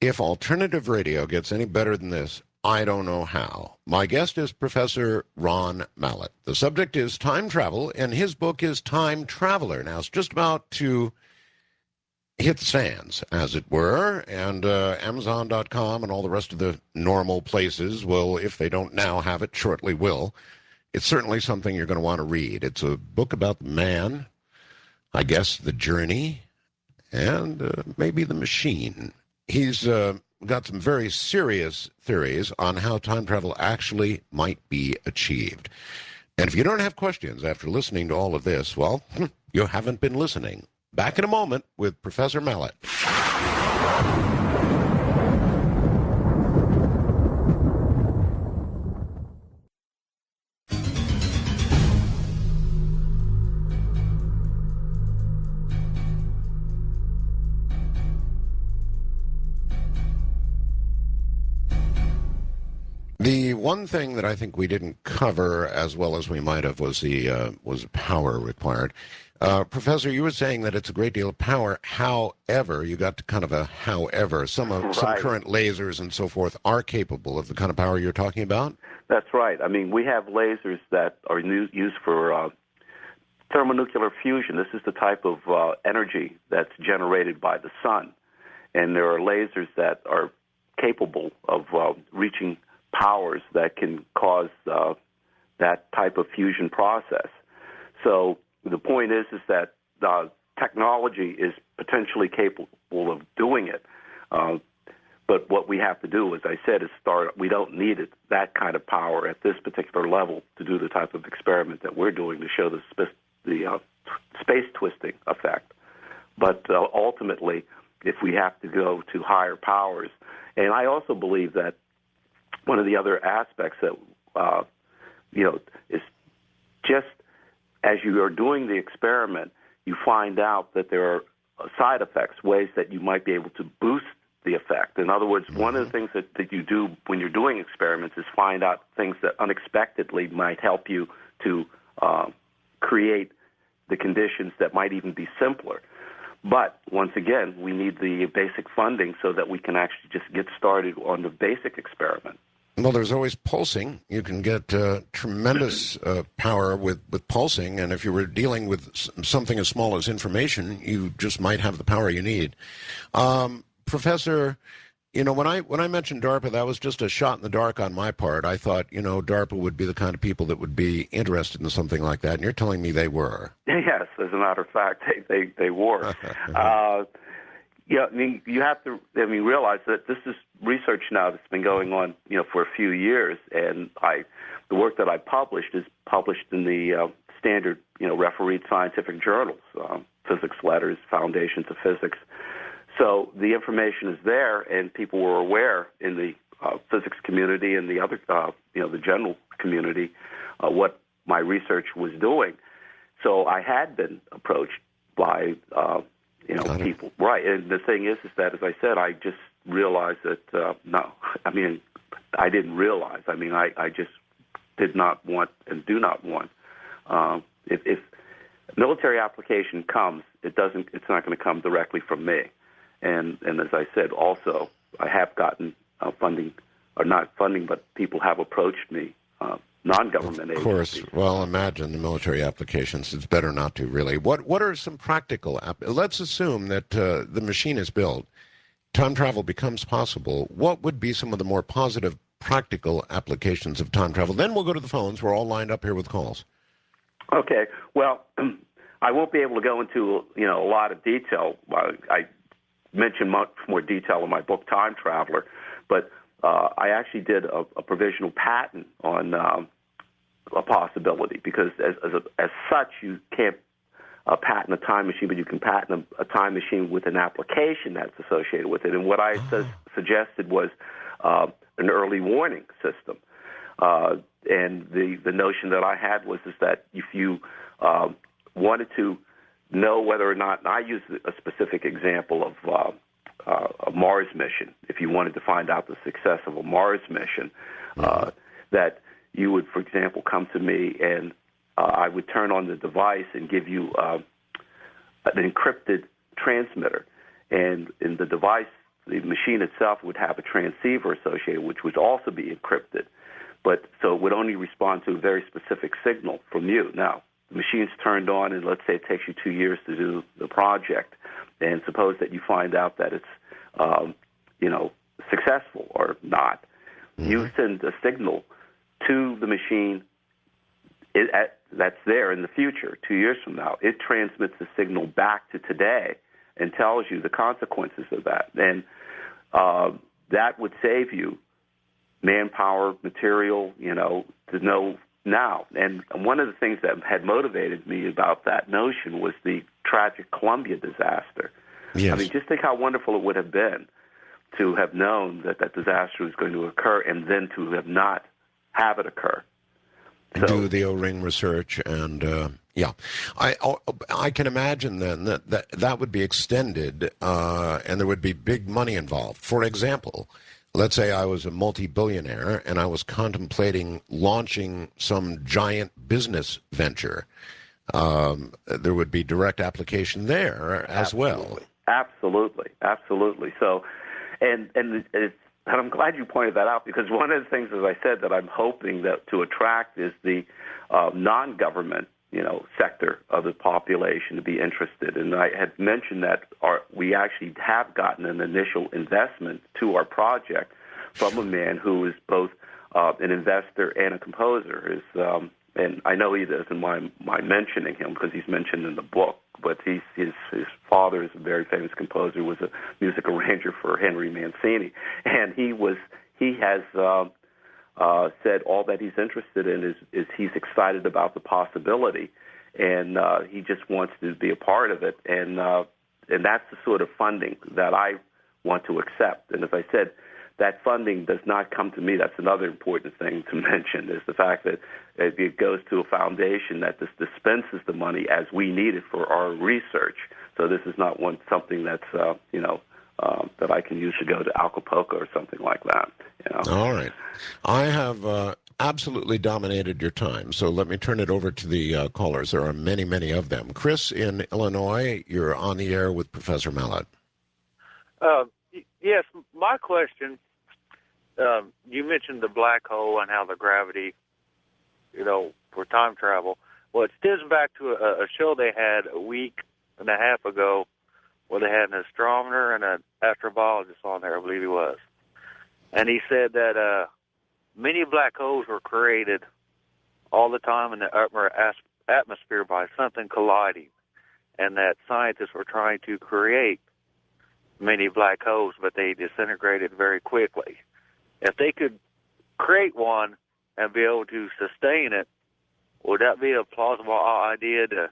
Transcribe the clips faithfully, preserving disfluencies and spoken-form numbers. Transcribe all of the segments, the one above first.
If alternative radio gets any better than this, I don't know how. My guest is Professor Ron Mallett. The subject is time travel, and his book is Time Traveler. Now, it's just about to hit the stands, as it were, and uh, Amazon dot com and all the rest of the normal places will, if they don't now have it, shortly will. It's certainly something you're going to want to read. It's a book about the man, I guess the journey, and uh, maybe the machine. He's uh, got some very serious theories on how time travel actually might be achieved. And if you don't have questions after listening to all of this, well, you haven't been listening. Back in a moment with Professor Mallett. The one thing that I think we didn't cover as well as we might have was the uh, was power required. Uh, Professor, you were saying that it's a great deal of power. However, you got to kind of a however. Some of, right. some current lasers and so forth are capable of the kind of power you're talking about? That's right. I mean, we have lasers that are u- used for uh, thermonuclear fusion. This is the type of uh, energy that's generated by the sun. And there are lasers that are capable of uh, reaching powers that can cause uh, that type of fusion process. So the point is, is that uh, technology is potentially capable of doing it. Uh, but what we have to do, as I said, is start. We don't need it, that kind of power at this particular level to do the type of experiment that we're doing to show the, sp- the uh, space twisting effect. But uh, ultimately, if we have to go to higher powers, and I also believe that one of the other aspects that, uh, you know, is just as you are doing the experiment, you find out that there are side effects, ways that you might be able to boost the effect. In other words, mm-hmm. one of the things that, that you do when you're doing experiments is find out things that unexpectedly might help you to uh, create the conditions that might even be simpler. But once again, we need the basic funding so that we can actually just get started on the basic experiment. Well, there's always pulsing. You can get uh, tremendous uh, power with, with pulsing, and if you were dealing with something as small as information, you just might have the power you need. Um, Professor, you know, when I when I mentioned DARPA, that was just a shot in the dark on my part. I thought, you know, DARPA would be the kind of people that would be interested in something like that, and you're telling me they were. Yes, as a matter of fact, they, they, they were. uh, Yeah, I mean, you have to. I mean, realize that this is research now that's been going on, you know, for a few years, and I, the work that I published is published in the uh, standard, you know, refereed scientific journals, um, Physics Letters, Foundations of Physics. So the information is there, and people were aware in the uh, physics community and the other, uh, you know, the general community, uh, what my research was doing. So I had been approached by. Uh, You know, Got it. people, right? And the thing is, is that, as I said, I just realized that, uh, no, I mean, I didn't realize. I mean, I, I just did not want and do not want. Uh, if, if military application comes, it doesn't. It's not going to come directly from me. And and as I said, also, I have gotten uh, funding, or not funding, but people have approached me. Uh, Non-government agencies. Of course. agencies. Well, imagine the military applications. It's better not to, really. What What are some practical... App- Let's assume that uh, the machine is built. Time travel becomes possible. What would be some of the more positive, practical applications of time travel? Then we'll go to the phones. We're all lined up here with calls. Okay. Well, I won't be able to go into, you know, a lot of detail. I, I mentioned much more detail in my book, Time Traveler, but uh, I actually did a, a provisional patent on um, a possibility because as as, a, as such, you can't uh, patent a time machine, but you can patent a, a time machine with an application that's associated with it. And what I oh. su- suggested was uh, an early warning system. Uh, and the, the notion that I had was is that if you uh, wanted to know whether or not, and I use a specific example of uh, uh, a Mars mission, if you wanted to find out the success of a Mars mission, uh, mm-hmm. that you would, for example, come to me and uh, I would turn on the device and give you uh, an encrypted transmitter. And in the device the machine itself would have a transceiver associated, which would also be encrypted. But so it would only respond to a very specific signal from you. Now, the machine's turned on, and let's say it takes you two years to do the project, and suppose that you find out that it's, um, you know, successful or not. Mm-hmm. You send a signal to the machine it, at, that's there in the future, two years from now. It transmits the signal back to today and tells you the consequences of that. And uh, that would save you manpower, material, you know, to know now. And one of the things that had motivated me about that notion was the tragic Columbia disaster. Yes. I mean, just think how wonderful it would have been to have known that that disaster was going to occur and then to have not have it occur. So, do the O-ring research, and uh, yeah, I I can imagine then that that, that would be extended, uh, and there would be big money involved. For example, let's say I was a multi-billionaire and I was contemplating launching some giant business venture. Um, there would be direct application there as absolutely. well. Absolutely, absolutely. So, and and it's. And I'm glad you pointed that out, because one of the things, as I said, that I'm hoping that to attract is the uh, non-government, you know, sector of the population to be interested. And I had mentioned that our, we actually have gotten an initial investment to our project from a man who is both uh, an investor and a composer. Is um, and I know he doesn't mind my mentioning him because he's mentioned in the book. But he's, his his father is a very famous composer, was a music arranger for Henry Mancini, and he was he has uh, uh, said all that he's interested in is is he's excited about the possibility, and uh, he just wants to be a part of it, and uh, and that's the sort of funding that I want to accept. And as I said, that funding does not come to me. That's another important thing to mention, is the fact that it goes to a foundation that this dispenses the money as we need it for our research. So this is not one something that's, uh, you know, um, that I can use to go to Acapulco or something like that. You know? All right. I have uh, absolutely dominated your time, so let me turn it over to the uh, callers. There are many, many of them. Chris in Illinois, you're on the air with Professor Mallett. Uh, yes, my question, um, you mentioned the black hole and how the gravity, you know, for time travel. Well, it stems back to a, a show they had a week and a half ago where they had an astronomer and an astrobiologist on there, I believe he was. And he said that uh, many black holes were created all the time in the upper atmosphere by something colliding, and that scientists were trying to create many black holes, but they disintegrated very quickly. If they could create one and be able to sustain it, would that be a plausible idea to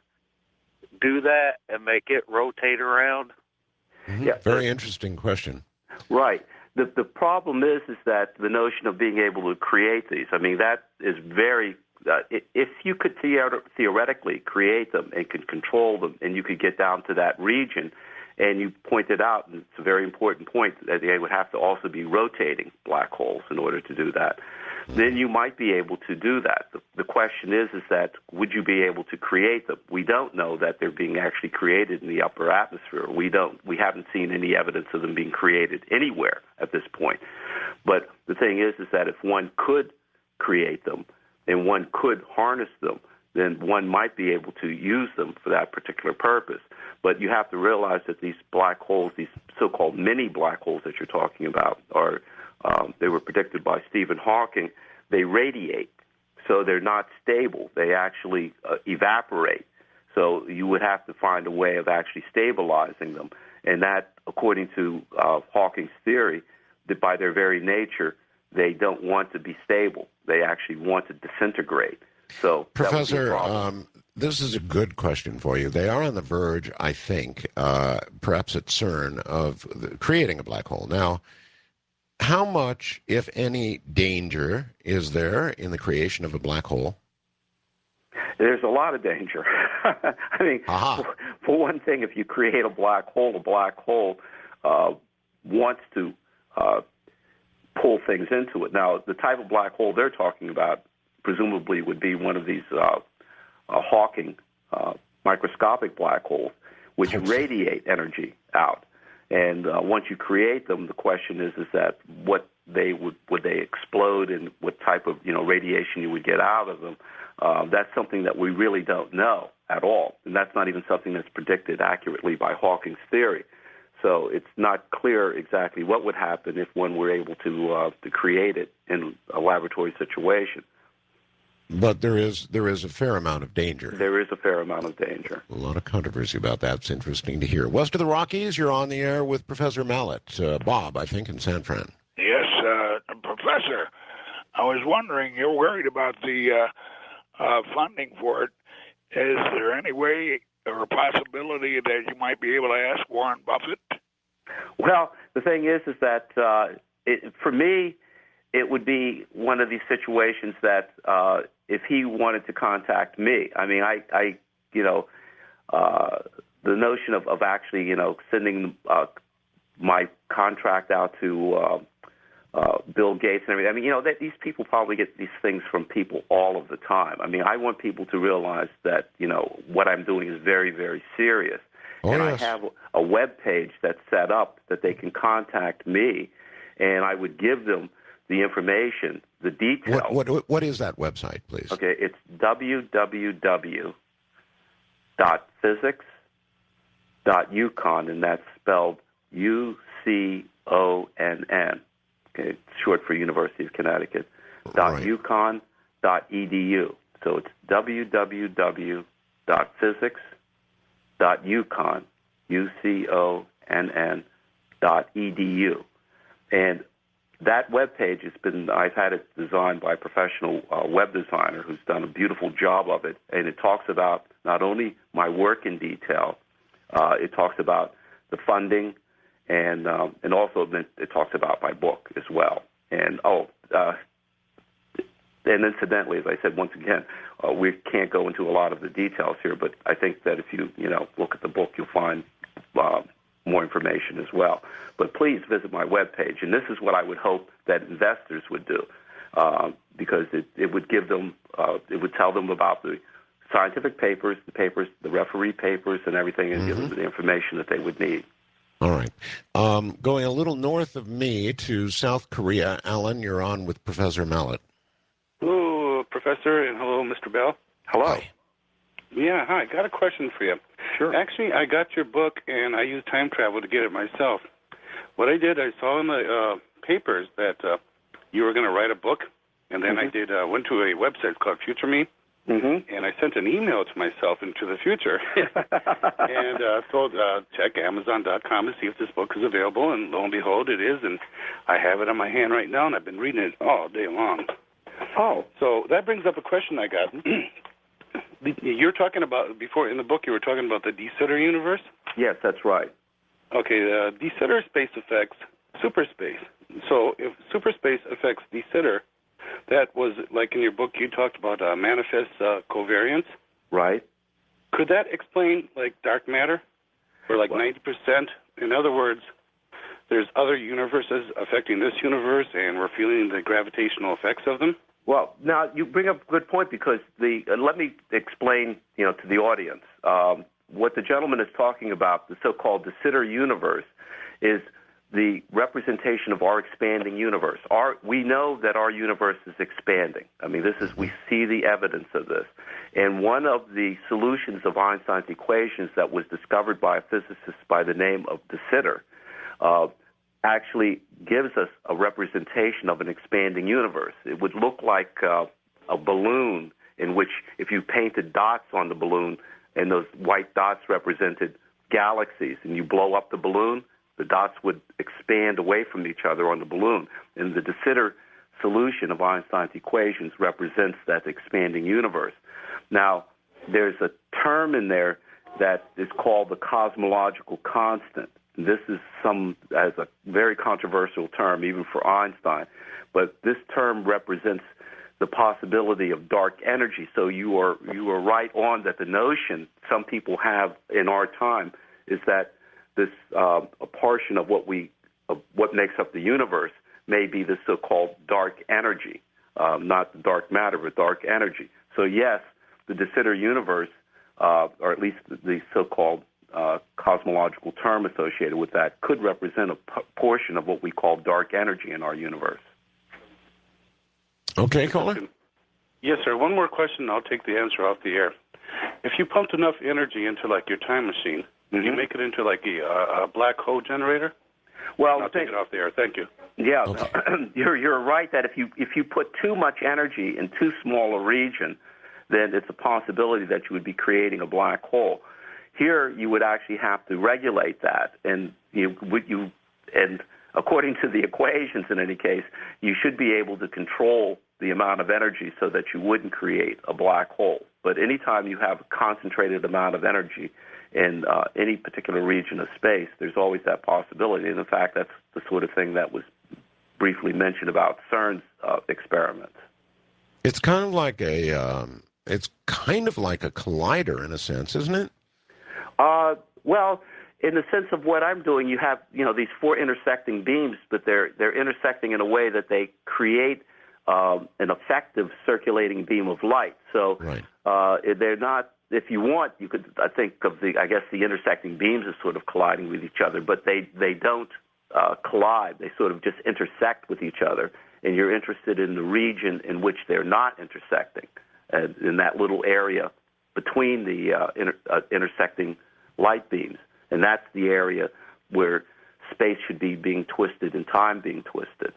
do that and make it rotate around? Mm-hmm. Yeah, very interesting question. Right. The the problem is is that the notion of being able to create these, I mean, that is very, uh, if you could theor- theoretically create them and could control them and you could get down to that region, and you pointed out, and it's a very important point, that they would have to also be rotating black holes in order to do that. Mm-hmm. Then you might be able to do that. The, the question is, is that would you be able to create them? We don't know that they're being actually created in the upper atmosphere. We don't. We haven't seen any evidence of them being created anywhere at this point. But the thing is, is that if one could create them and one could harness them, then one might be able to use them for that particular purpose. But you have to realize that these black holes, these so-called mini black holes that you're talking about, are um, they were predicted by Stephen Hawking. They radiate, so they're not stable. They actually uh, evaporate. So you would have to find a way of actually stabilizing them. And that, according to uh, Hawking's theory, that by their very nature, they don't want to be stable. They actually want to disintegrate. So, Professor, um, this is a good question for you. They are on the verge, I think, uh, perhaps at CERN, of creating a black hole. Now, how much, if any, danger is there in the creation of a black hole? There's a lot of danger. I mean, for, for one thing, if you create a black hole, a black hole uh, wants to uh, pull things into it. Now, the type of black hole they're talking about presumably would be one of these uh, uh, Hawking uh, microscopic black holes, which radiate energy out. And uh, once you create them, the question is, is that what they would, would they explode and what type of, you know, radiation you would get out of them. Uh, that's something that we really don't know at all. And that's not even something that's predicted accurately by Hawking's theory. So it's not clear exactly what would happen if one were able to uh, to create it in a laboratory situation. But there is there is a fair amount of danger. There is a fair amount of danger. A lot of controversy about that. It's interesting to hear. West of the Rockies, you're on the air with Professor Mallet. Uh, Bob, I think, in San Fran. Yes, uh, Professor. I was wondering, you're worried about the uh, uh, funding for it. Is there any way or a possibility that you might be able to ask Warren Buffett? Well, the thing is, is that uh, it, for me, it would be one of these situations that uh, if he wanted to contact me, I mean, I, I you know, uh, the notion of, of actually, you know, sending uh, my contract out to uh, uh, Bill Gates and everything. I mean, you know, that these people probably get these things from people all of the time. I mean, I want people to realize that, you know, what I'm doing is very, very serious. Oh, and yes. I have a web page that's set up that they can contact me, and I would give them the information, the details. What, what, what is that website, please? Okay, it's w w w dot physics dot uconn, and that's spelled U C O N N. Okay, it's short for University of Connecticut. Dot Right. uconn dot e d u. So it's w w w dot physics dot uconn, U C O N N dot E D U. And that web page has been, I've had it designed by a professional uh, web designer who's done a beautiful job of it. And it talks about not only my work in detail, uh, it talks about the funding, and um, and also it talks about my book as well. And, oh, uh, and incidentally, as I said, once again, uh, we can't go into a lot of the details here, but I think that if you, you know, look at the book, you'll find uh, more information as well. But please visit my webpage, and this is what I would hope that investors would do, uh, because it, it would give them, uh, it would tell them about the scientific papers, the papers, the referee papers, and everything, and mm-hmm. give them the information that they would need. All right. Um, going a little north of me to South Korea, Alan, you're on with Professor Mallet. Hello, Professor, and hello, Mister Bell. Hello. Hi. Yeah, hi. Got a question for you. Sure. Actually, I got your book, and I used time travel to get it myself. What I did, I saw in the uh, papers that uh, you were going to write a book, and then mm-hmm. I did uh, went to a website called Future Me, mm-hmm. and I sent an email to myself into the future, and uh, told uh, check Amazon dot com to see if this book is available, and lo and behold, it is, and I have it on my hand right now, and I've been reading it all day long. Oh. So that brings up a question I got. You're talking about, before in the book, you were talking about the De Sitter universe? Yes, that's right. Okay, uh, De Sitter space affects superspace. So if superspace affects De Sitter, that was, like in your book, you talked about uh, manifest uh, covariance. Right. Could that explain, like, dark matter? Or like well, ninety percent? In other words, there's other universes affecting this universe, and we're feeling the gravitational effects of them? Well, now you bring up a good point, because the uh, let me explain, you know, to the audience. Um, what the gentleman is talking about, the so-called De Sitter universe, is the representation of our expanding universe. Our, we know that our universe is expanding. I mean, this is, we see the evidence of this. And one of the solutions of Einstein's equations that was discovered by a physicist by the name of De Sitter uh, actually gives us a representation of an expanding universe. It would look like uh, a balloon in which, if you painted dots on the balloon and those white dots represented galaxies, and you blow up the balloon, the dots would expand away from each other on the balloon. And the De Sitter solution of Einstein's equations represents that expanding universe. Now, there's a term in there that is called the cosmological constant. This is some as a very controversial term, even for Einstein. But this term represents the possibility of dark energy. So you are you are right on that the notion some people have in our time is that this uh, a portion of what we of what makes up the universe may be the so-called dark energy, um, not the dark matter, but dark energy. So yes, the De Sitter universe, uh, or at least the, the so-called uh, cosmological term associated with that, could represent a p- portion of what we call dark energy in our universe. Okay, caller? Yes, sir. One more question, I'll take the answer off the air. If you pumped enough energy into, like, your time machine, would Mm-hmm. you make it into, like, a, a black hole generator? Well, I'll take it off the air. Thank you. Yeah, Okay. you're you're right that if you if you put too much energy in too small a region, then it's a possibility that you would be creating a black hole. Here, you would actually have to regulate that, and you would you and according to the equations, in any case, you should be able to control the amount of energy so that you wouldn't create a black hole. But anytime you have a concentrated amount of energy in uh, any particular region of space, there's always that possibility. And in fact, that's the sort of thing that was briefly mentioned about CERN's uh, experiments. It's kind of like a, um, it's kind of like a collider in a sense, isn't it? Uh, well, in the sense of what I'm doing, you have you know these four intersecting beams, but they're they're intersecting in a way that they create um, an effective circulating beam of light. So Right. uh, they're not. If you want, you could I think of the I guess the intersecting beams as sort of colliding with each other, but they they don't uh, collide. They sort of just intersect with each other, and you're interested in the region in which they're not intersecting, uh, in that little area between the uh, inter, uh, intersecting light beams. And that's the area where space should be being twisted and time being twisted.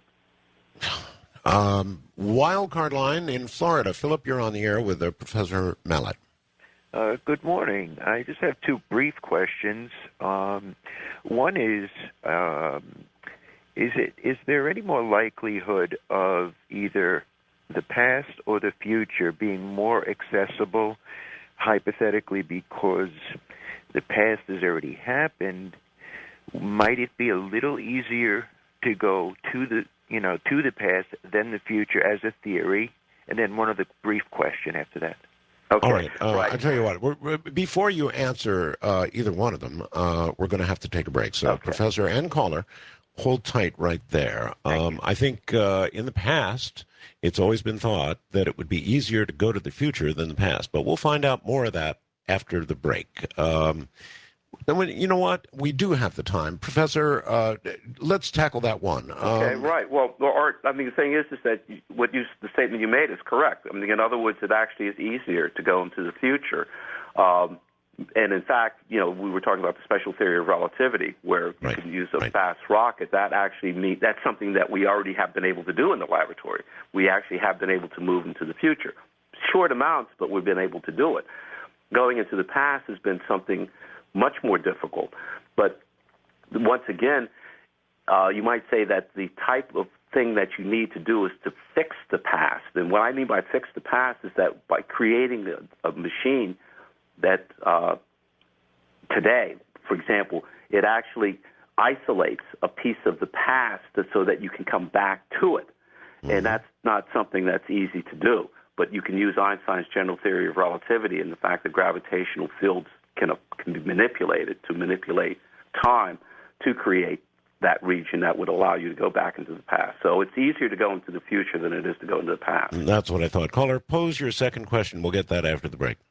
Um, wildcard line in Florida. Philip, you're on the air with uh, Professor Mallet. Uh, good morning. I just have two brief questions. Um, one is, um, is it is there any more likelihood of either the past or the future being more accessible, hypothetically, because the past has already happened? Might it be a little easier to go to the you know to the past than the future as a theory? And then one other brief question after that. Okay. All right. Uh, right. I tell you what. We're, we're, before you answer uh, either one of them, uh, we're going to have to take a break. So, Okay. Professor and caller, hold tight right there. Um, I think uh, in the past, it's always been thought that it would be easier to go to the future than the past, but we'll find out more of that after the break. Um, then we, you know what? We do have the time, Professor. Uh, let's tackle that one. Okay, Um, right. Well, well, Art, I mean, the thing is, is that you- what you, the statement you made is correct. I mean, in other words, it actually is easier to go into the future. Um, and in fact, you know, we were talking about the special theory of relativity, where Right, you can use a right. fast rocket. That actually mean, that's something that we already have been able to do in the laboratory. We actually have been able to move into the future. Short amounts, but we've been able to do it. Going into the past has been something much more difficult. But once again, uh, you might say that the type of thing that you need to do is to fix the past. And what I mean by fix the past is that by creating a, a machine that uh, today, for example, it actually isolates a piece of the past so that you can come back to it. Mm-hmm. And that's not something that's easy to do. But you can use Einstein's general theory of relativity and the fact that gravitational fields can, uh, can be manipulated to manipulate time to create that region that would allow you to go back into the past. So it's easier to go into the future than it is to go into the past. That's what I thought. Caller, pose your second question. We'll get that after the break.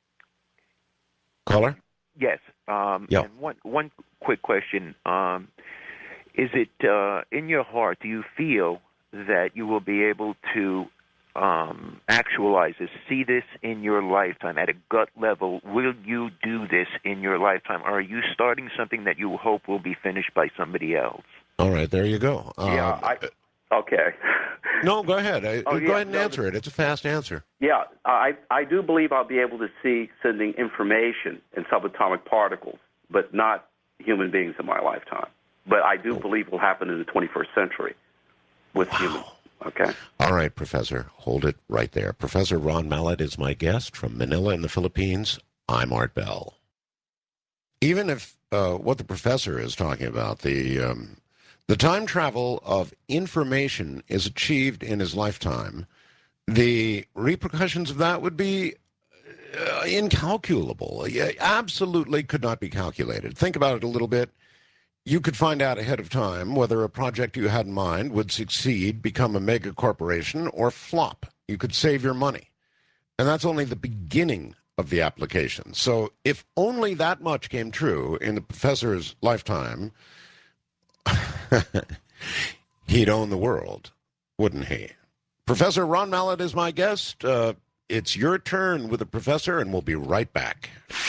Caller? Yes. Um, Yeah. And one one quick question: um, is it uh, in your heart? Do you feel that you will be able to um, actualize this, see this in your lifetime at a gut level? Will you do this in your lifetime, or are you starting something that you hope will be finished by somebody else? All right, there you go. Yeah, Um, I, okay. no, go ahead. I, Oh, go yeah, ahead and no, answer it. It's a fast answer. Yeah, I, I do believe I'll be able to see sending information in subatomic particles, but not human beings in my lifetime. But I do believe it will happen in the twenty-first century with Wow. humans. Okay. All right, Professor, hold it right there. Professor Ron Mallet is my guest from Manila in the Philippines. I'm Art Bell. Even if uh, what the professor is talking about, the um, the time travel of information is achieved in his lifetime, the repercussions of that would be uh, incalculable. Yeah, absolutely could not be calculated. Think about it a little bit. You could find out ahead of time whether a project you had in mind would succeed, become a mega corporation, or flop. You could save your money. And that's only the beginning of the application. So if only that much came true in the professor's lifetime, he'd own the world, wouldn't he? Professor Ron Mallett is my guest. Uh, it's your turn with the professor, and we'll be right back.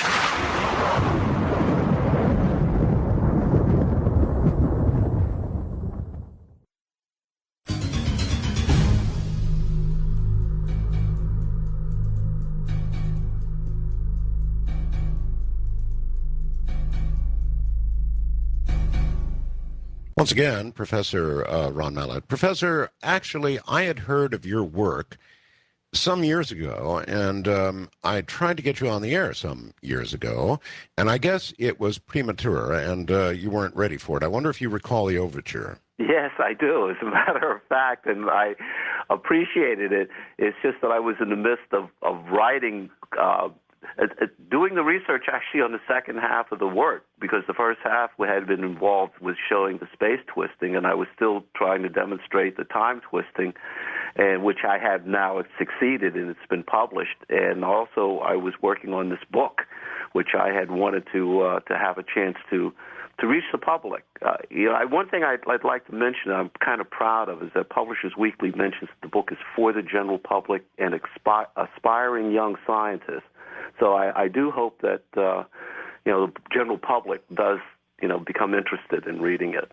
Once again, Professor uh, Ron Mallett. Professor, actually, I had heard of your work some years ago, and um, I tried to get you on the air some years ago, and I guess it was premature, and uh, you weren't ready for it. I wonder if you recall the overture. Yes, I do, as a matter of fact, and I appreciated it. It's just that I was in the midst of, of writing uh, Uh, uh, doing the research actually on the second half of the work, because the first half we had been involved with showing the space twisting, and I was still trying to demonstrate the time twisting, and which I have now succeeded, and it's been published. And also I was working on this book, which I had wanted to uh, to have a chance to to reach the public. Uh, you know, I, one thing I'd, I'd like to mention, I'm kind of proud of, is that Publishers Weekly mentions the book is for the general public and expi- aspiring young scientists. So I, I do hope that, uh, you know, the general public does, you know, become interested in reading it.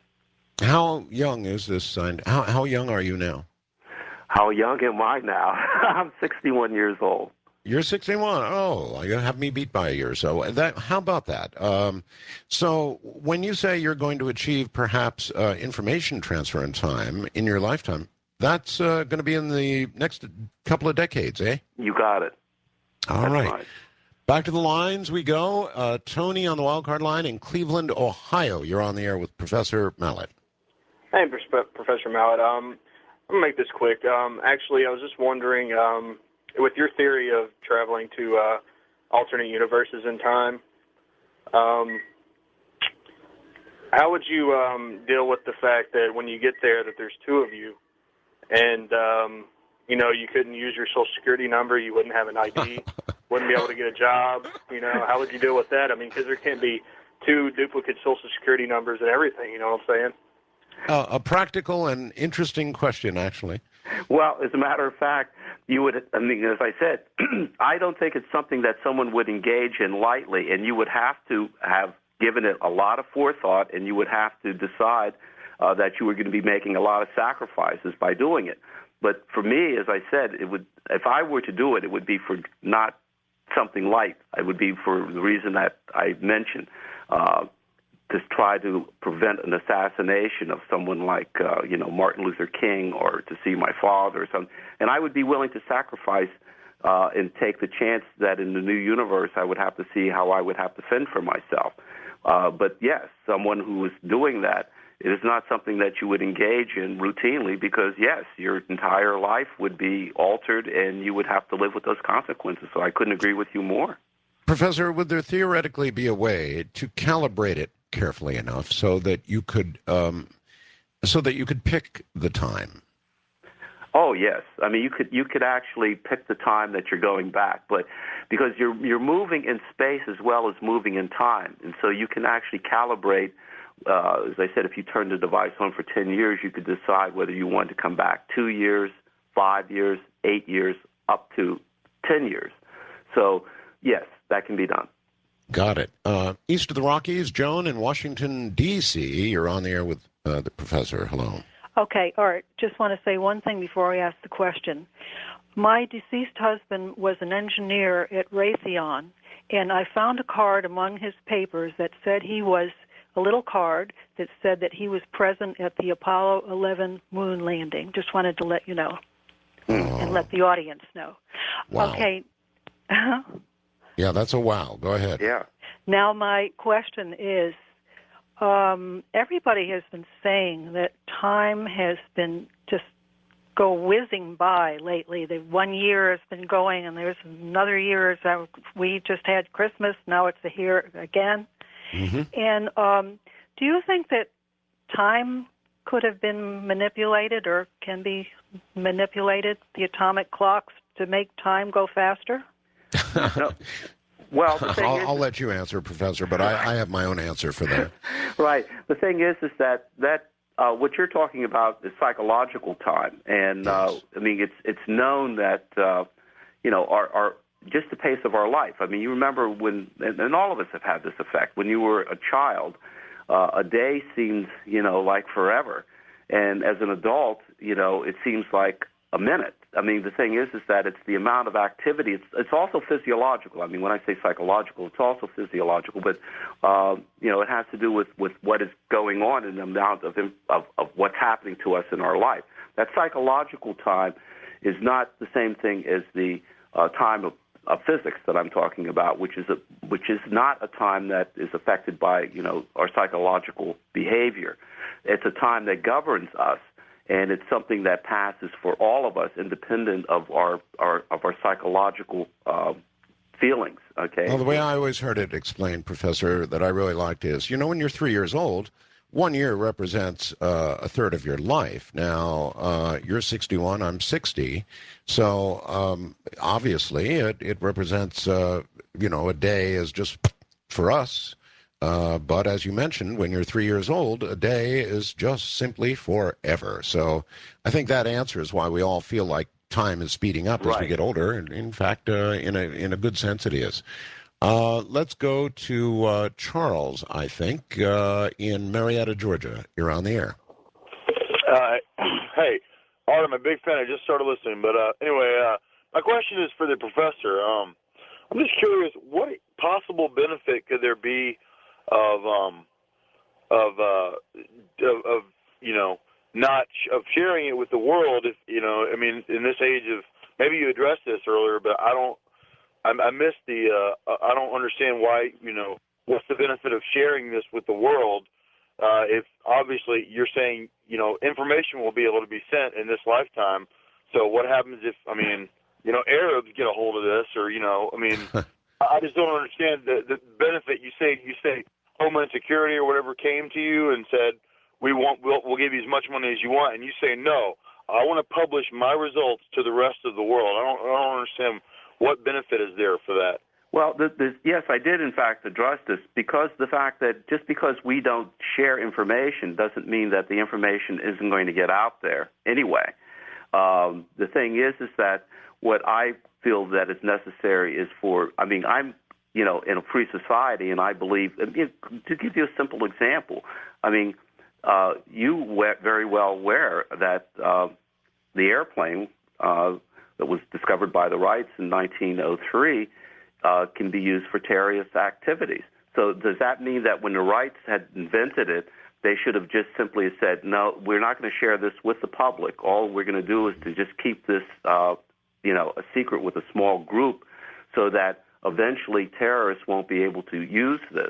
How young is this signed? How, how young are you now? How young am I now? I'm sixty-one years old. You're sixty-one. Oh, you have me beat by a year. So that, how about that? Um, so when you say you're going to achieve perhaps uh, information transfer in time in your lifetime, that's uh, going to be in the next couple of decades, eh? You got it. All That's right. right. Back to the lines we go. Uh, Tony on the wildcard line in Cleveland, Ohio. You're on the air with Professor Mallett. Hey, Professor Mallett. Um, I'm going to make this quick. Um, actually, I was just wondering, um, with your theory of traveling to uh, alternate universes in time, um, how would you um, deal with the fact that when you get there that there's two of you and, um, you know, you couldn't use your Social Security number, you wouldn't have an I D, wouldn't be able to get a job, you know, how would you deal with that? I mean, because there can't be two duplicate Social Security numbers and everything, you know what I'm saying? Uh, a practical and interesting question, actually. Well, as a matter of fact, you would, I mean, as I said, I don't think it's something that someone would engage in lightly, and you would have to have given it a lot of forethought, and you would have to decide uh, that you were going to be making a lot of sacrifices by doing it. But for me, as I said, it would, if I were to do it, it would be for not something light. It would be for the reason that I mentioned, uh, to try to prevent an assassination of someone like, uh, you know, Martin Luther King, or to see my father or something. And I would be willing to sacrifice uh, and take the chance that in the new universe I would have to see how I would have to fend for myself. Uh, but yes, someone who was doing that, it is not something that you would engage in routinely, because, yes, your entire life would be altered and you would have to live with those consequences. So I couldn't agree with you more. Professor, would there theoretically be a way to calibrate it carefully enough so that you could um, so that you could pick the time? Oh, yes. I mean, you could you could actually pick the time that you're going back, but because you're you're moving in space as well as moving in time, and so you can actually calibrate. Uh, as I said, if you turn the device on for ten years, you could decide whether you want to come back two years, five years, eight years, up to ten years. So, yes, that can be done. Got it. Uh, east of the Rockies, Joan in Washington, D C You're on the air with uh, the professor. Hello. Okay, all right. Just want to say one thing before I ask the question. My deceased husband was an engineer at Raytheon, and I found a card among his papers that said he was a little card that said that he was present at the Apollo eleven moon landing. Just wanted to let you know oh. and let the audience know. Wow. Okay. Yeah, that's a wow. Go ahead. Yeah. Now my question is, um, everybody has been saying that time has been just go whizzing by lately. The one year has been going, and there's another year. That we just had Christmas. Now it's here again. Mm-hmm. And um, do you think that time could have been manipulated or can be manipulated, the atomic clocks, to make time go faster? no. Well, the thing I'll, is, I'll let you answer, Professor, but I, I have my own answer for that. right. The thing is, is that that uh, what you're talking about is psychological time, and uh, Yes. I mean, it's it's known that uh, you know our, our just the pace of our life. I mean, you remember when, and, and all of us have had this effect. When you were a child, uh, a day seems you know like forever, and as an adult, you know, it seems like a minute. I mean, the thing is, is that it's the amount of activity. It's it's also physiological. I mean, when I say psychological, it's also physiological. But uh, you know, it has to do with, with what is going on in the amount of, of of what's happening to us in our life. That psychological time is not the same thing as the uh, time of, of physics that I'm talking about, which is a which is not a time that is affected by you know our psychological behavior. It's a time that governs us. And it's something that passes for all of us, independent of our, our of our psychological uh, feelings. Okay. Well, the way I always heard it explained, Professor, that I really liked is, you know, when you're three years old, one year represents uh, a third of your life. Now, uh, you're sixty-one, I'm sixty, so um, obviously it, it represents, uh, you know, a day is just for us. Uh, but as you mentioned, when you're three years old, a day is just simply forever. So I think that answers why we all feel like time is speeding up as we Right. get older. And in fact, uh, in a in a good sense, it is. Uh, let's go to uh, Charles, I think, uh, in Marietta, Georgia. You're on the air. Uh, hey, Art, I'm a big fan. I just started listening. But uh, anyway, uh, my question is for the professor. Um, I'm just curious, what possible benefit could there be of um of uh of, of you know not sh- of sharing it with the world? If you know, I mean, in this age of, maybe you addressed this earlier, but I don't. I, I missed the. Uh, I don't understand why. You know, what's the benefit of sharing this with the world? Uh, if obviously you're saying, you know, information will be able to be sent in this lifetime. So what happens if, I mean, you know, Arabs get a hold of this, or you know, I mean. I just don't understand the, the benefit. You say you say Homeland Security or whatever came to you and said we want we'll, we'll give you as much money as you want, and you say no. I want to publish my results to the rest of the world. I don't I don't understand what benefit is there for that. Well, the, the, yes, I did in fact address this, because the fact that just because we don't share information doesn't mean that the information isn't going to get out there anyway. Um, the thing is, is that what I feel that is necessary is for, I mean, I'm, you know, in a free society, and I believe, I mean, to give you a simple example, I mean, uh, you very well aware that uh, the airplane uh, that was discovered by the Wrights in nineteen oh three uh, can be used for terrorist activities. So does that mean that when the Wrights had invented it, they should have just simply said, no, we're not going to share this with the public. All we're going to do is to just keep this uh, you know, a secret with a small group, so that eventually terrorists won't be able to use this.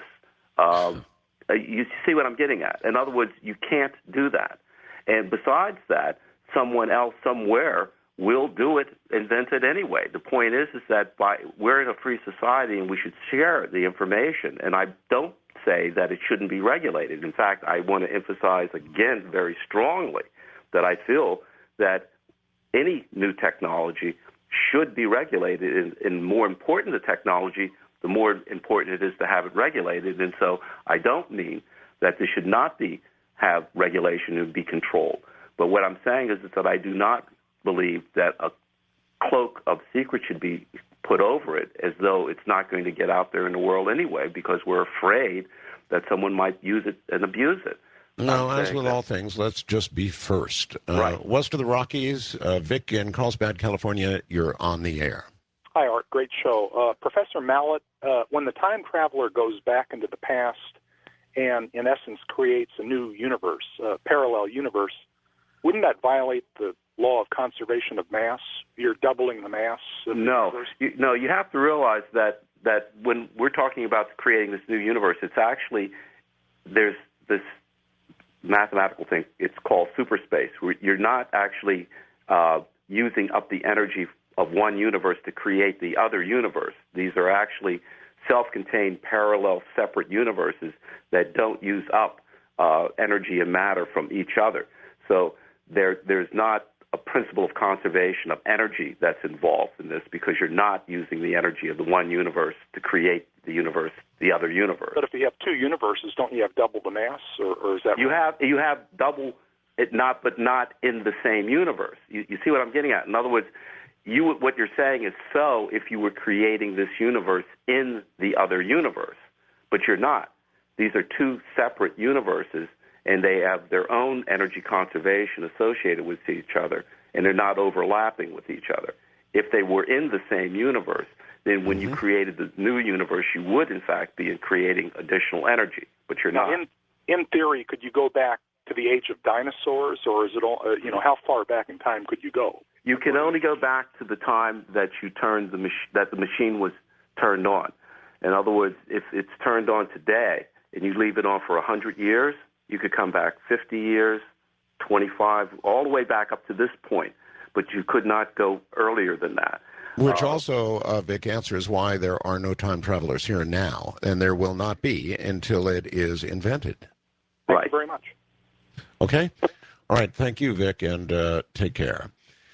Um, you see what I'm getting at? In other words, you can't do that. And besides that, someone else somewhere will do it, invent it anyway. The point is, is that by we're in a free society and we should share the information. And I don't say that it shouldn't be regulated. In fact, I want to emphasize again very strongly that I feel that any new technology should be regulated, and, and more important the technology, the more important it is to have it regulated. And so I don't mean that there should not be have regulation and be controlled. But what I'm saying is, is that I do not believe that a cloak of secret should be put over it as though it's not going to get out there in the world anyway, because we're afraid that someone might use it and abuse it. No, as with all things, let's just be first. Uh, right. West of the Rockies, uh, Vic in Carlsbad, California, you're on the air. Hi, Art. Great show. Uh, Professor Mallet, uh, when the time traveler goes back into the past and, in essence, creates a new universe, a parallel universe, wouldn't that violate the law of conservation of mass? You're doubling the mass of the no. universe? You, no, you have to realize that, that when we're talking about creating this new universe, it's actually, there's this mathematical thing. It's called superspace. You're not actually uh, using up the energy of one universe to create the other universe. These are actually self-contained, parallel, separate universes that don't use up uh, energy and matter from each other. So there, there's not a principle of conservation of energy that's involved in this, because you're not using the energy of the one universe to create the universe, the other universe. But if you have two universes, don't you have double the mass, or, or is that you right? have you have double it, not but not in the same universe. You, you see what I'm getting at? In other words, you what you're saying is so if you were creating this universe in the other universe, but you're not. These are two separate universes, and they have their own energy conservation associated with each other, and they're not overlapping with each other. If they were in the same universe, then when mm-hmm. you created the new universe, you would, in fact, be creating additional energy, but you're now, not. In, in theory, could you go back to the age of dinosaurs, or is it all, uh, you know, how far back in time could you go? You can only go back to the time that you turned the mach- that the machine was turned on. In other words, if it's turned on today and you leave it on for one hundred years, you could come back fifty years, twenty-five, all the way back up to this point, but you could not go earlier than that. Which uh, also, uh, Vic, answers why there are no time travelers here and now, and there will not be until it is invented. Thank right. you very much. Okay. All right. Thank you, Vic, and uh, take care.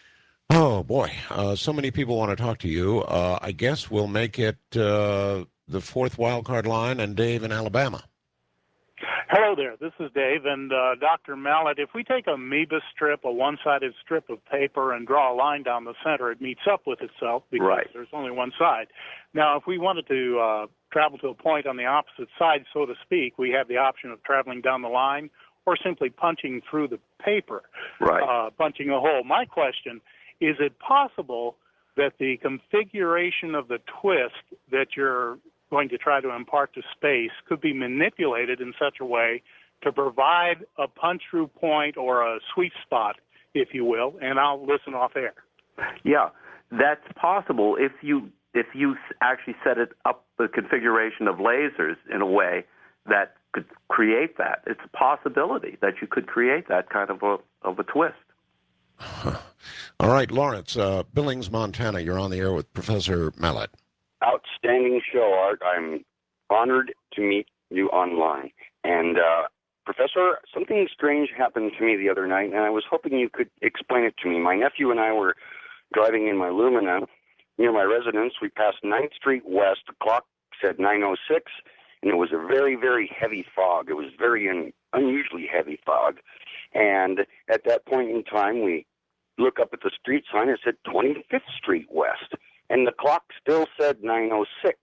Oh, boy. Uh, so many people want to talk to you. Uh, I guess we'll make it uh, the fourth wildcard line and Dave in Alabama. Hello there, this is Dave, and uh, Doctor Mallet, if we take a amoeba strip, a one-sided strip of paper, and draw a line down the center, it meets up with itself because right. there's only one side. Now, if we wanted to uh, travel to a point on the opposite side, so to speak, we have the option of traveling down the line or simply punching through the paper, right. uh, punching a hole. My question, is it possible that the configuration of the twist that you're going to try to impart to space could be manipulated in such a way to provide a punch-through point or a sweet spot, if you will, and I'll listen off air. Yeah, that's possible if you if you actually set it up, the configuration of lasers in a way that could create that. It's a possibility that you could create that kind of a of a twist. All right, Lawrence, uh, Billings, Montana, you're on the air with Professor Mallet. Outstanding show, Art. I'm honored to meet you online. And, uh, Professor, something strange happened to me the other night, and I was hoping you could explain it to me. My nephew and I were driving in my Lumina near my residence. We passed ninth Street West. The clock said nine oh six, and it was a very, very heavy fog. It was very un- unusually heavy fog. And at that point in time, we look up at the street sign. It said twenty-fifth Street West. And the clock still said nine oh six,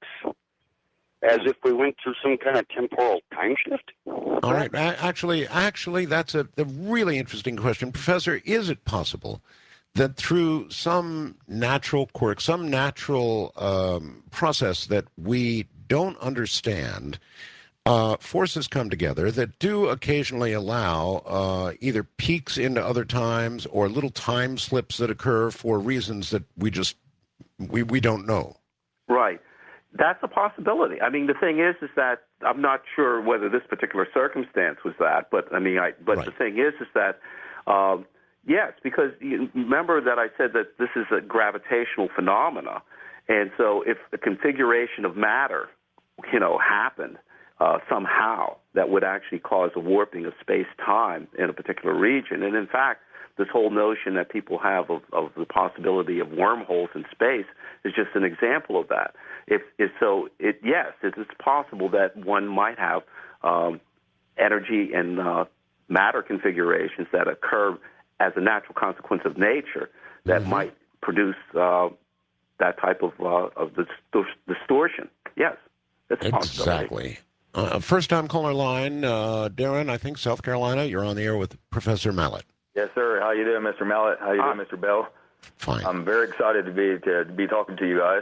as if we went through some kind of temporal time shift. All right. Actually, actually, that's a, a really interesting question. Professor, is it possible that through some natural quirk, some natural um, process that we don't understand, uh, forces come together that do occasionally allow uh, either peaks into other times or little time slips that occur for reasons that we just We we don't know. Right. That's a possibility. I mean, the thing is, is that I'm not sure whether this particular circumstance was that, but I mean, I, but right. the thing is, is that, um, yes, because you remember that I said that this is a gravitational phenomena, and so if the configuration of matter, you know, happened uh, somehow, that would actually cause a warping of space-time in a particular region, and in fact, this whole notion that people have of, of the possibility of wormholes in space is just an example of that. If, if so, it, yes, it is possible that one might have um, energy and uh, matter configurations that occur as a natural consequence of nature that mm-hmm. might produce uh, that type of uh, of distortion. Yes, that's a possibility. Exactly. Uh, first-time caller line, uh, Darren, I think South Carolina. You're on the air with Professor Mallet. Yes, sir. How you doing, Mister Mallet? How you uh, doing, Mister Bell? Fine. I'm very excited to be to, to be talking to you guys.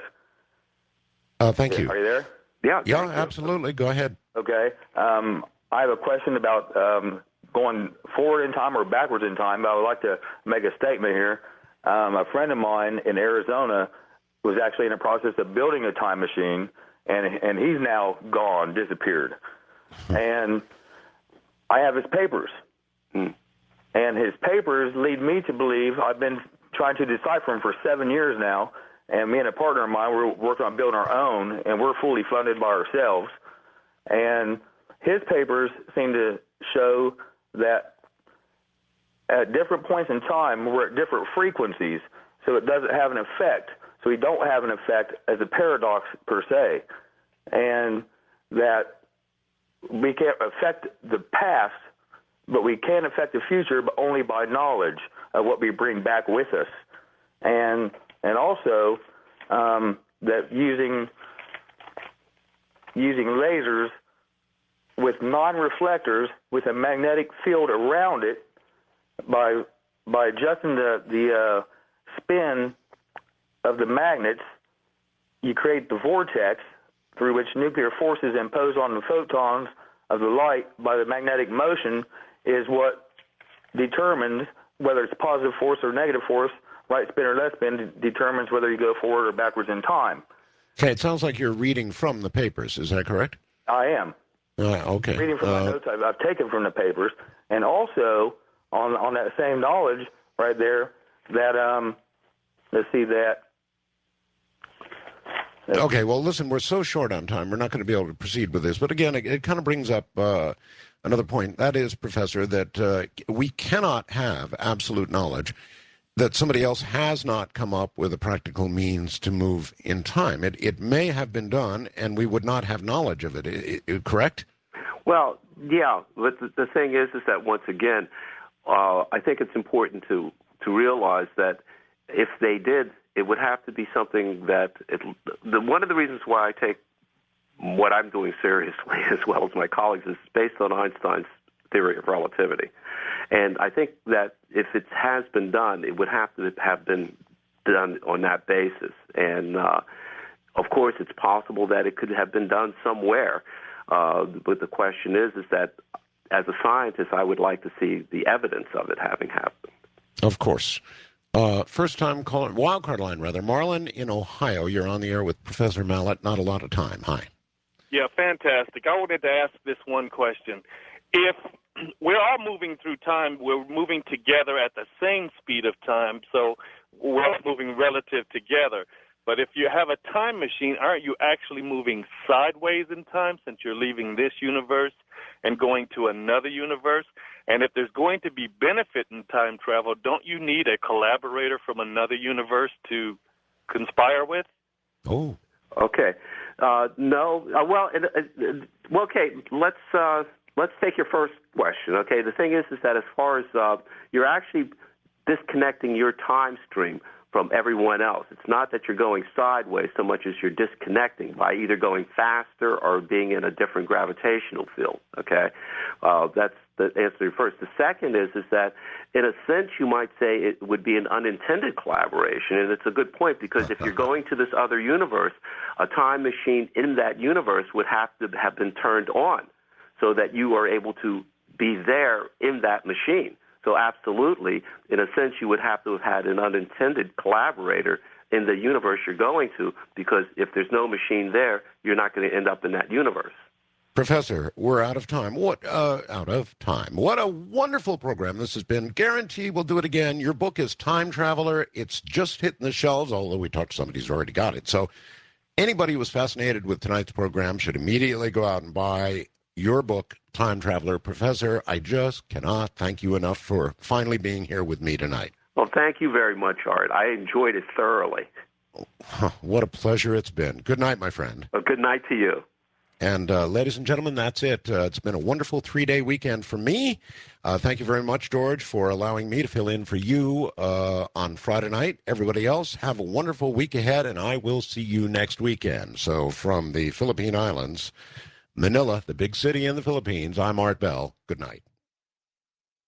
Uh, thank you. Are you there? Yeah. Yeah, absolutely. Go ahead. Okay. Um, I have a question about um, going forward in time or backwards in time, but I would like to make a statement here. Um, a friend of mine in Arizona was actually in the process of building a time machine, and and he's now gone, disappeared. And I have his papers. Hmm. And his papers lead me to believe, I've been trying to decipher them for seven years now, and me and a partner of mine, we're working on building our own, and we're fully funded by ourselves. And his papers seem to show that at different points in time, we're at different frequencies, so it doesn't have an effect. So we don't have an effect as a paradox per se, and that we can't affect the past, but we can affect the future, but only by knowledge of what we bring back with us. And and also um, that using using lasers with non-reflectors with a magnetic field around it by by adjusting the the uh, spin of the magnets, you create the vortex through which nuclear forces impose on the photons of the light by the magnetic motion is what determines whether it's positive force or negative force, right spin or left spin, determines whether you go forward or backwards in time. Okay, it sounds like you're reading from the papers. Is that correct? I am. Uh, okay. Reading from uh, my notes I've, I've taken from the papers, and also on on that same knowledge right there that um let's see that. Okay, well, listen, we're so short on time, we're not going to be able to proceed with this. But again, it, it kind of brings up uh, another point. That is, Professor, that uh, we cannot have absolute knowledge that somebody else has not come up with a practical means to move in time. It, it may have been done, and we would not have knowledge of it. I, I, correct? Well, yeah, but the, the thing is, is that once again, uh, I think it's important to, to realize that if they did, it would have to be something that it, the, one of the reasons why I take what I'm doing seriously, as well as my colleagues, is based on Einstein's theory of relativity. And I think that if it has been done, it would have to have been done on that basis. And, uh, of course, it's possible that it could have been done somewhere. Uh, but the question is, is that as a scientist, I would like to see the evidence of it having happened. Of course. Uh, first time caller, wildcard line rather. Marlon in Ohio, you're on the air with Professor Mallet. Not a lot of time. Hi. Yeah, fantastic. I wanted to ask this one question. If we're all moving through time, we're moving together at the same speed of time, so we're all moving relative together. But if you have a time machine, aren't you actually moving sideways in time since you're leaving this universe and going to another universe? And if there's going to be benefit in time travel, don't you need a collaborator from another universe to conspire with? Oh. Okay. Uh, no. Uh, well, it, it, well, okay. Let's uh, let's take your first question. Okay. The thing is, is that as far as uh, you're actually disconnecting your time stream from everyone else. It's not that you're going sideways so much as you're disconnecting by either going faster or being in a different gravitational field. Okay, uh, that's the answer first. The second is is that in a sense you might say it would be an unintended collaboration, and it's a good point because if you're going to this other universe, a time machine in that universe would have to have been turned on so that you are able to be there in that machine. So absolutely, in a sense, you would have to have had an unintended collaborator in the universe you're going to, because if there's no machine there, you're not going to end up in that universe. Professor, we're out of time. What, uh, out of time. What a wonderful program this has been. Guarantee we'll do it again. Your book is Time Traveler. It's just hitting the shelves, although we talked to somebody who's already got it. So anybody who was fascinated with tonight's program should immediately go out and buy your book, Time Traveler. Professor, I just cannot thank you enough for finally being here with me tonight. Well, thank you very much, Art. I enjoyed it thoroughly. Oh, what a pleasure it's been. Good night, my friend. Well, good night to you. And uh, ladies and gentlemen, that's it. Uh, it's been a wonderful three-day weekend for me. Uh, thank you very much, George, for allowing me to fill in for you uh, on Friday night. Everybody else, have a wonderful week ahead, and I will see you next weekend. So from the Philippine Islands, Manila, the big city in the Philippines, I'm Art Bell. Good night.